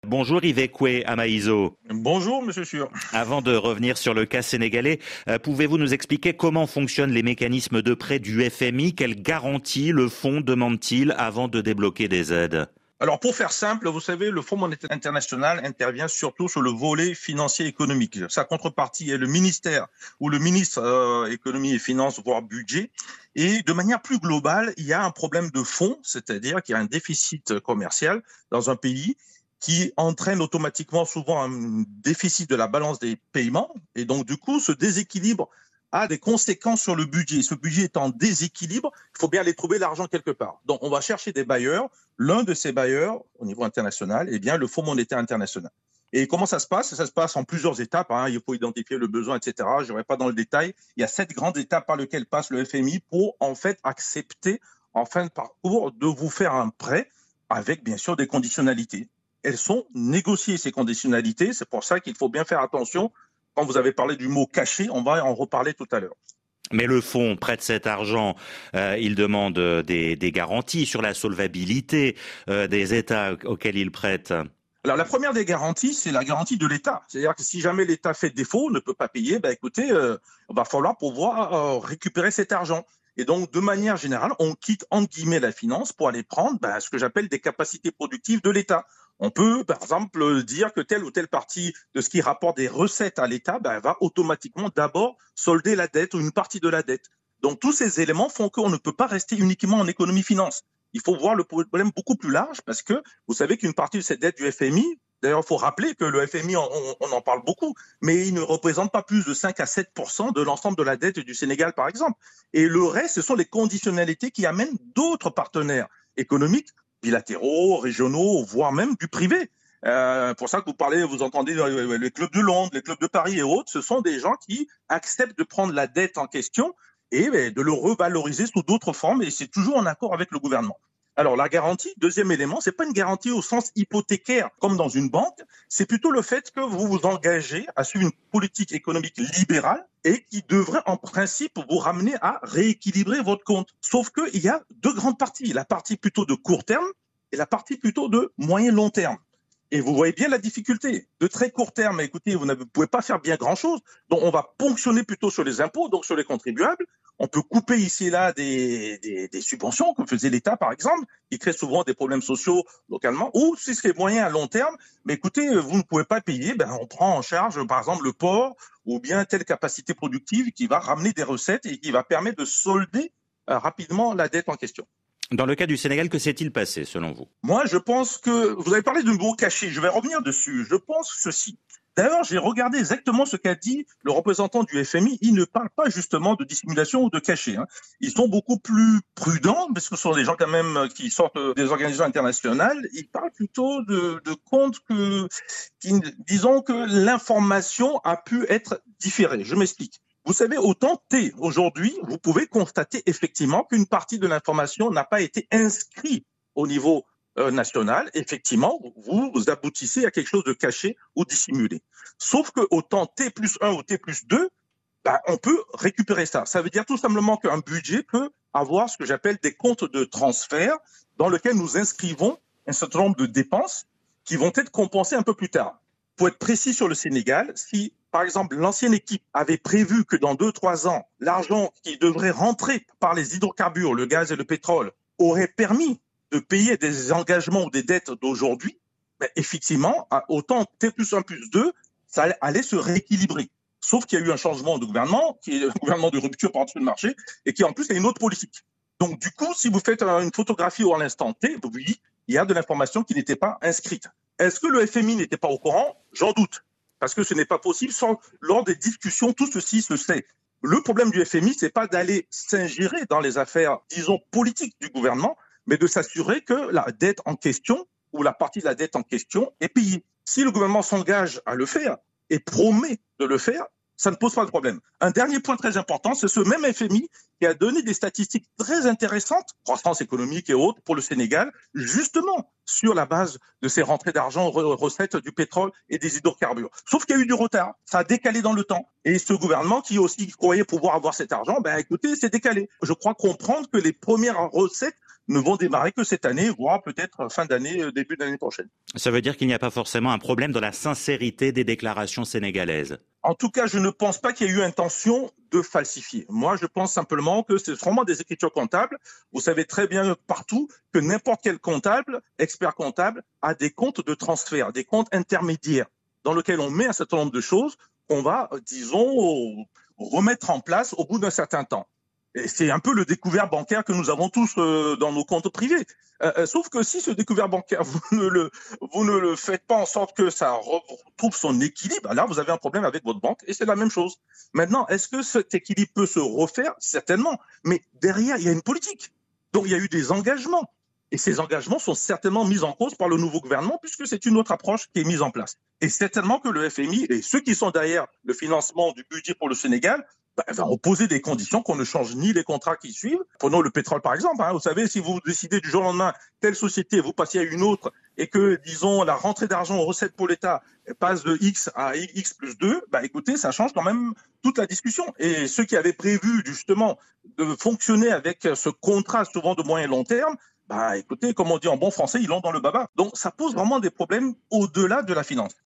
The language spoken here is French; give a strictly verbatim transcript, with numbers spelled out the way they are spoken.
Bonjour Ivekwe Amaïzo. Bonjour Monsieur Sûr. Avant de revenir sur le cas sénégalais, euh, pouvez-vous nous expliquer comment fonctionnent les mécanismes de prêt du F M I? Quelles garanties le fonds demande-t-il avant de débloquer des aides? Alors pour faire simple, vous savez, le Fonds monétaire international intervient surtout sur le volet financier économique. Sa contrepartie est le ministère ou le ministre euh, économie et finances, voire budget. Et de manière plus globale, il y a un problème de fonds, c'est-à-dire qu'il y a un déficit commercial dans un pays qui entraîne automatiquement souvent un déficit de la balance des paiements. Et donc du coup, ce déséquilibre a des conséquences sur le budget. Ce budget est en déséquilibre, il faut bien aller trouver l'argent quelque part. Donc on va chercher des bailleurs. L'un de ces bailleurs, au niveau international, eh bien le Fonds monétaire international. Et comment ça se passe? Ça se passe en plusieurs étapes. Hein. Il faut identifier le besoin, et cetera. Je n'irai pas dans le détail. Il y a sept grandes étapes par lesquelles passe le F M I pour en fait accepter en fin de parcours de vous faire un prêt avec bien sûr des conditionnalités. Elles sont négociées, ces conditionnalités. C'est pour ça qu'il faut bien faire attention. Quand vous avez parlé du mot caché, on va en reparler tout à l'heure. Mais le fonds prête cet argent, euh, il demande des, des garanties sur la solvabilité euh, des États auxquels il prête. Alors la première des garanties, c'est la garantie de l'État. C'est-à-dire que si jamais l'État fait défaut, ne peut pas payer, ben écoutez, euh, il va falloir pouvoir euh, récupérer cet argent. Et donc, de manière générale, on quitte entre guillemets la finance pour aller prendre ben, ce que j'appelle des capacités productives de l'État. On peut, par exemple, dire que telle ou telle partie de ce qui rapporte des recettes à l'État ben, va automatiquement d'abord solder la dette ou une partie de la dette. Donc, tous ces éléments font qu'on ne peut pas rester uniquement en économie-finance. Il faut voir le problème beaucoup plus large parce que vous savez qu'une partie de cette dette du F M I, d'ailleurs, il faut rappeler que le F M I, on, on en parle beaucoup, mais il ne représente pas plus de cinq à sept pour cent de l'ensemble de la dette du Sénégal, par exemple. Et le reste, ce sont les conditionnalités qui amènent d'autres partenaires économiques, bilatéraux, régionaux, voire même du privé. Euh, pour ça que vous parlez, vous entendez les clubs de Londres, les clubs de Paris et autres, ce sont des gens qui acceptent de prendre la dette en question et de le revaloriser sous d'autres formes, et c'est toujours en accord avec le gouvernement. Alors la garantie, deuxième élément, c'est pas une garantie au sens hypothécaire comme dans une banque, c'est plutôt le fait que vous vous engagez à suivre une politique économique libérale et qui devrait en principe vous ramener à rééquilibrer votre compte. Sauf qu'il y a deux grandes parties, la partie plutôt de court terme et la partie plutôt de moyen-long terme. Et vous voyez bien la difficulté. De très court terme, écoutez, vous ne pouvez pas faire bien grand-chose. Donc, on va ponctionner plutôt sur les impôts, donc sur les contribuables. On peut couper ici et là des, des, des subventions, comme faisait l'État, par exemple, qui crée souvent des problèmes sociaux localement. Ou si c'est moyen à long terme, mais écoutez, vous ne pouvez pas payer, ben, on prend en charge, par exemple, le port ou bien telle capacité productive qui va ramener des recettes et qui va permettre de solder euh, rapidement la dette en question. Dans le cas du Sénégal, que s'est-il passé selon vous? Moi, je pense que vous avez parlé de mot caché. Je vais revenir dessus. Je pense ceci. D'ailleurs, j'ai regardé exactement ce qu'a dit le représentant du F M I. Il ne parle pas justement de dissimulation ou de cachet. Hein. Ils sont beaucoup plus prudents, parce que ce sont des gens quand même qui sortent des organisations internationales. Ils parlent plutôt de, de comptes que, qui, disons que l'information a pu être différée. Je m'explique. Vous savez, au temps T, aujourd'hui, vous pouvez constater effectivement qu'une partie de l'information n'a pas été inscrite au niveau euh, national. Effectivement, vous, vous aboutissez à quelque chose de caché ou dissimulé. Sauf qu'au temps T plus un ou T plus deux, bah, on peut récupérer ça. Ça veut dire tout simplement qu'un budget peut avoir ce que j'appelle des comptes de transfert dans lesquels nous inscrivons un certain nombre de dépenses qui vont être compensées un peu plus tard. Pour être précis sur le Sénégal, si par exemple l'ancienne équipe avait prévu que dans deux trois ans, l'argent qui devrait rentrer par les hydrocarbures, le gaz et le pétrole, aurait permis de payer des engagements ou des dettes d'aujourd'hui, ben effectivement, autant T plus un plus deux, ça allait se rééquilibrer. Sauf qu'il y a eu un changement de gouvernement, qui est le gouvernement de rupture par-dessus le marché, et qui en plus a une autre politique. Donc du coup, si vous faites une photographie à l'instant T, oui, il y a de l'information qui n'était pas inscrite. Est-ce que le F M I n'était pas au courant? J'en doute. Parce que ce n'est pas possible sans, lors des discussions, tout ceci se sait. Le problème du F M I, c'est pas d'aller s'ingérer dans les affaires, disons, politiques du gouvernement, mais de s'assurer que la dette en question, ou la partie de la dette en question, est payée. Si le gouvernement s'engage à le faire, et promet de le faire, ça ne pose pas de problème. Un dernier point très important, c'est ce même F M I qui a donné des statistiques très intéressantes, croissance économique et autres, pour le Sénégal, justement sur la base de ces rentrées d'argent, recettes du pétrole et des hydrocarbures. Sauf qu'il y a eu du retard, ça a décalé dans le temps. Et ce gouvernement qui aussi croyait pouvoir avoir cet argent, ben écoutez, c'est décalé. Je crois comprendre que les premières recettes ne vont démarrer que cette année, voire peut-être fin d'année, début d'année prochaine. Ça veut dire qu'il n'y a pas forcément un problème dans la sincérité des déclarations sénégalaises. En tout cas, je ne pense pas qu'il y ait eu intention de falsifier. Moi, je pense simplement que c'est vraiment des écritures comptables. Vous savez très bien partout que n'importe quel comptable, expert comptable, a des comptes de transfert, des comptes intermédiaires dans lesquels on met un certain nombre de choses qu'on va, disons, remettre en place au bout d'un certain temps. Et c'est un peu le découvert bancaire que nous avons tous euh, dans nos comptes privés. Euh, sauf que si ce découvert bancaire, vous ne le, vous ne le faites pas en sorte que ça retrouve son équilibre, là, vous avez un problème avec votre banque et c'est la même chose. Maintenant, est-ce que cet équilibre peut se refaire? Certainement. Mais derrière, il y a une politique. Donc, il y a eu des engagements. Et ces engagements sont certainement mis en cause par le nouveau gouvernement puisque c'est une autre approche qui est mise en place. Et certainement que le F M I et ceux qui sont derrière le financement du budget pour le Sénégal bah, vont poser des conditions qu'on ne change ni les contrats qui suivent. Prenons le pétrole par exemple. Hein. Vous savez, si vous décidez du jour au lendemain, telle société, vous passez à une autre et que, disons, la rentrée d'argent aux recettes pour l'État passe de X à X plus deux, bah écoutez, ça change quand même toute la discussion. Et ceux qui avaient prévu justement de fonctionner avec ce contrat souvent de moyen et long terme, bah écoutez, comme on dit en bon français, ils l'ont dans le baba. Donc ça pose vraiment des problèmes au-delà de la finance.